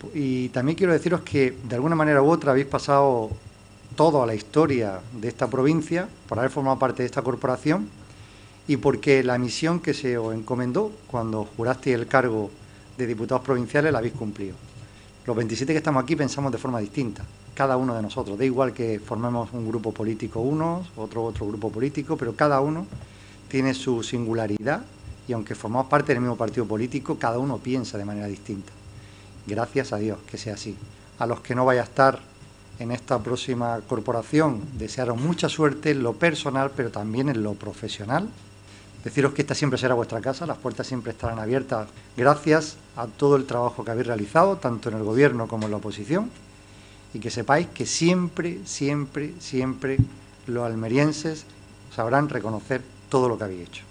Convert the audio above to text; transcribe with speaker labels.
Speaker 1: Y también quiero deciros que de alguna manera u otra habéis pasado toda la historia de esta provincia por haber formado parte de esta corporación y porque la misión que se os encomendó cuando jurasteis el cargo de diputados provinciales la habéis cumplido. Los 27 que estamos aquí pensamos de forma distinta, cada uno de nosotros. Da igual que formemos un grupo político unos, otro grupo político, pero cada uno tiene su singularidad y aunque formamos parte del mismo partido político, cada uno piensa de manera distinta. Gracias a Dios que sea así. A los que no vaya a estar en esta próxima corporación, desearos mucha suerte en lo personal, pero también en lo profesional. Deciros que esta siempre será vuestra casa, las puertas siempre estarán abiertas gracias a todo el trabajo que habéis realizado, tanto en el gobierno como en la oposición, y que sepáis que siempre, siempre, siempre los almerienses sabrán reconocer todo lo que habéis hecho.